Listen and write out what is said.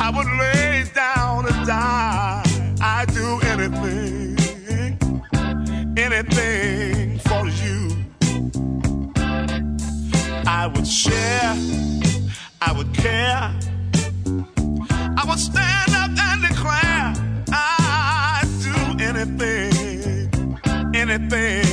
I would lay down and die. I'd do anything, anything for you. I would share, I would care, I would stand up and declare I'd do anything, anything